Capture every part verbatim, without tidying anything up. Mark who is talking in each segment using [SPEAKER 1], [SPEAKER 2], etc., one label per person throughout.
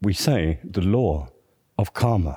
[SPEAKER 1] we say the law of karma.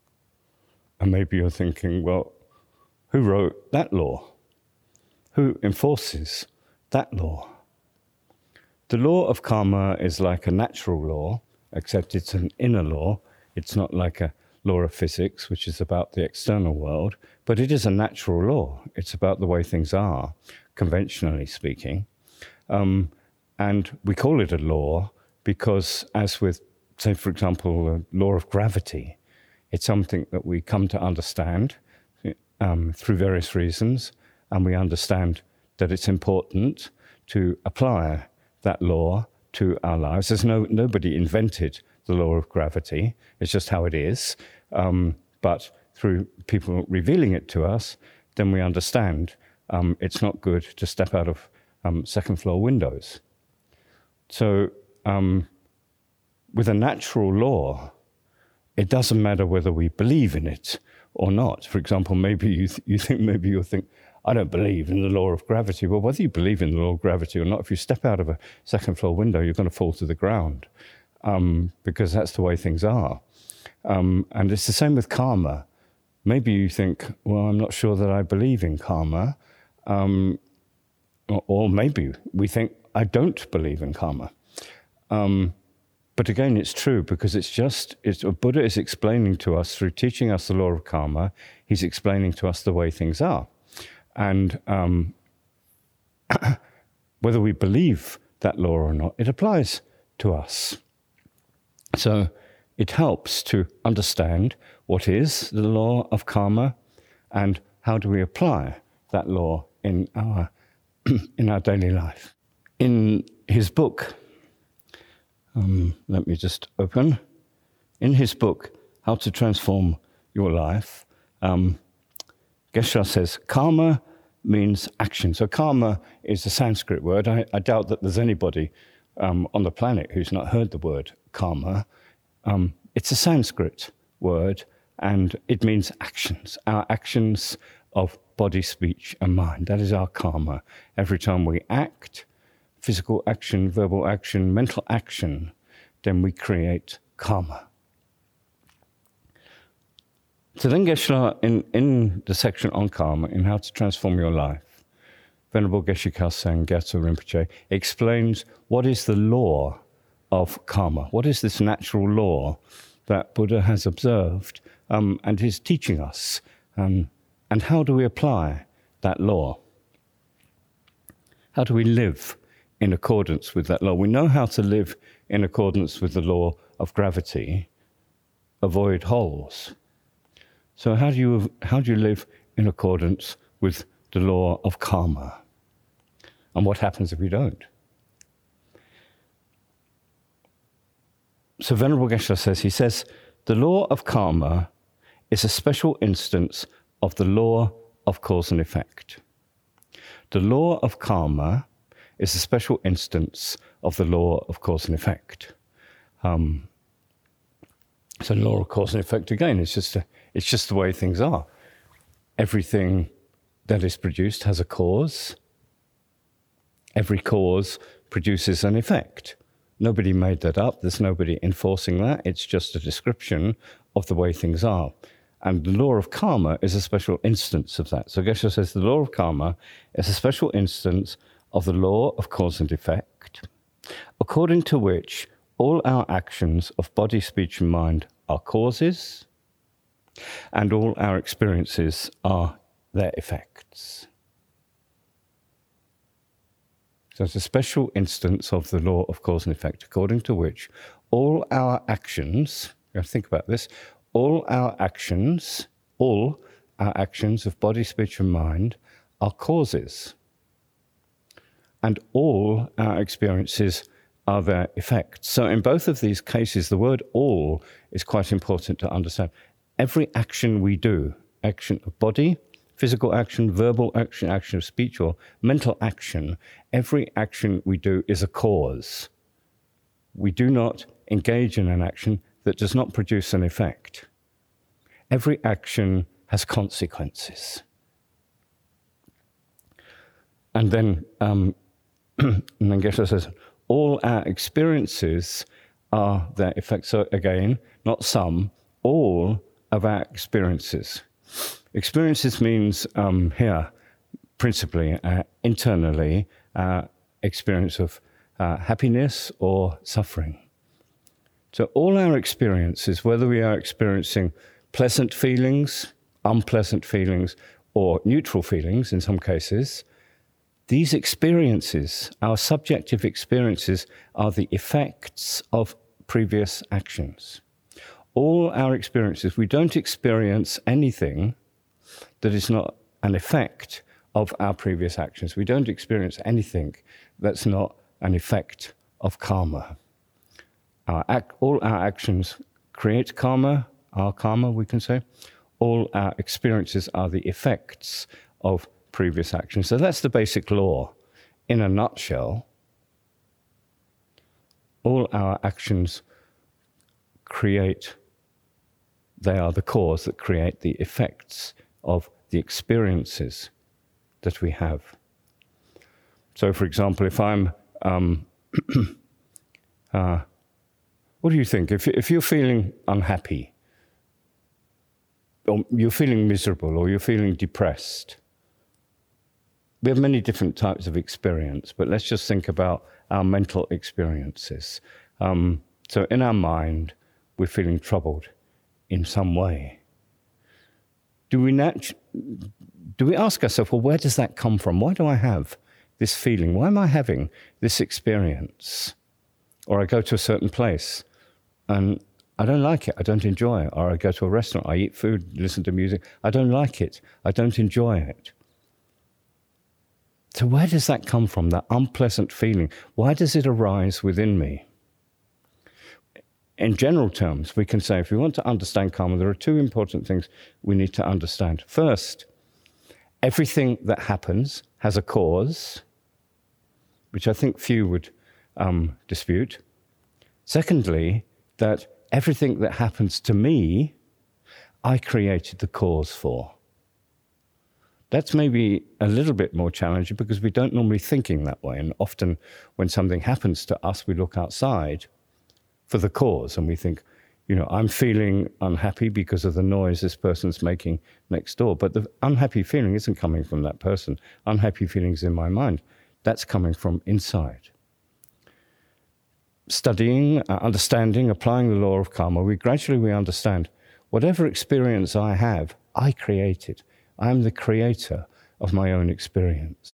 [SPEAKER 1] And maybe you're thinking, well, who wrote that law? Who enforces that law? The law of karma is like a natural law, except it's an inner law. It's not like a law of physics, which is about the external world, but it is a natural law. It's about the way things are, conventionally speaking. Um, and we call it a law because, as with, say, for example, the law of gravity, it's something that we come to understand um, through various reasons, and we understand that it's important to apply that law to our lives. There's no nobody invented the law of gravity. It's just how it is. Um, but through people revealing it to us, then we understand um, it's not good to step out of um, second floor windows. So um, with a natural law, it doesn't matter whether we believe in it or not. For example, maybe you th- you think maybe you'll think, I don't believe in the law of gravity. Well, whether you believe in the law of gravity or not, if you step out of a second floor window, you're going to fall to the ground um, because that's the way things are. Um, and it's the same with karma. Maybe you think, well, I'm not sure that I believe in karma. Um, or, or maybe we think, I don't believe in karma. Um, but again, it's true because it's just, it's, Buddha is explaining to us through teaching us the law of karma, he's explaining to us the way things are. And um, whether we believe that law or not, it applies to us. So it helps to understand what is the law of karma and how do we apply that law in our in our daily life. In his book, um, let me just open. In his book, How to Transform Your Life, um, Geshe says, karma means action. So karma is a Sanskrit word. I, I doubt that there's anybody um, on the planet who's not heard the word karma. Um, it's a Sanskrit word, and it means actions. Our actions of body, speech, and mind. That is our karma. Every time we act, physical action, verbal action, mental action, then we create karma. So then Geshe, in, in the section on karma, in How to Transform Your Life, Venerable Geshe Kelsang Gyatso Rinpoche explains what is the law of karma. What is this natural law that Buddha has observed um, and is teaching us? Um, and how do we apply that law? How do we live in accordance with that law? We know how to live in accordance with the law of gravity, avoid holes. So how do you how do you live in accordance with the law of karma? And what happens if we don't? So Venerable Geshe says, he says, the law of karma is a special instance of the law of cause and effect. The law of karma is a special instance of the law of cause and effect. Um, so the law of cause and effect, again, is just a It's just the way things are. Everything that is produced has a cause. Every cause produces an effect. Nobody made that up. There's nobody enforcing that. It's just a description of the way things are. And the law of karma is a special instance of that. So Geshe says the law of karma is a special instance of the law of cause and effect, according to which all our actions of body, speech, and mind are causes, and all our experiences are their effects. So it's a special instance of the law of cause and effect, according to which all our actions, you have to think about this, all our actions, all our actions of body, speech, and mind are causes. And all our experiences are their effects. So in both of these cases, the word all is quite important to understand. Every action we do, action of body, physical action, verbal action, action of speech, or mental action, every action we do is a cause. We do not engage in an action that does not produce an effect. Every action has consequences. And then, um, and then Geshe says, all our experiences are their effects. So again, not some, all of our experiences. Experiences means um, here, principally, uh, internally, our experience of uh, happiness or suffering. So all our experiences, whether we are experiencing pleasant feelings, unpleasant feelings, or neutral feelings in some cases, these experiences, our subjective experiences, are the effects of previous actions. All our experiences, we don't experience anything that is not an effect of our previous actions. We don't experience anything that's not an effect of karma. Our ac- all our actions create karma, our karma, we can say. All our experiences are the effects of previous actions. So that's the basic law. In a nutshell, all our actions create, they are the cause that create the effects of the experiences that we have. So, for example, if I'm, um, uh, what do you think? If, if you're feeling unhappy, or you're feeling miserable, or you're feeling depressed, we have many different types of experience, but let's just think about our mental experiences. Um, so in our mind, we're feeling troubled in some way. Do we nat- do we ask ourselves, well, where does that come from? Why do I have this feeling? Why am I having this experience? Or I go to a certain place and I don't like it, I don't enjoy it. Or I go to a restaurant, I eat food, listen to music, I don't like it, I don't enjoy it. So where does that come from, that unpleasant feeling? Why does it arise within me? In general terms, we can say if we want to understand karma, there are two important things we need to understand. First, everything that happens has a cause, which I think few would um, dispute. Secondly, that everything that happens to me, I created the cause for. That's maybe a little bit more challenging because we don't normally thinking that way. And often when something happens to us, we look outside for the cause and we think, you know, I'm feeling unhappy because of the noise this person's making next door. But the unhappy feeling isn't coming from that person. Unhappy feelings in my mind, that's coming from inside. Studying, uh, understanding, applying the law of karma, we gradually we understand whatever experience I have, I created. I am the creator of my own experience.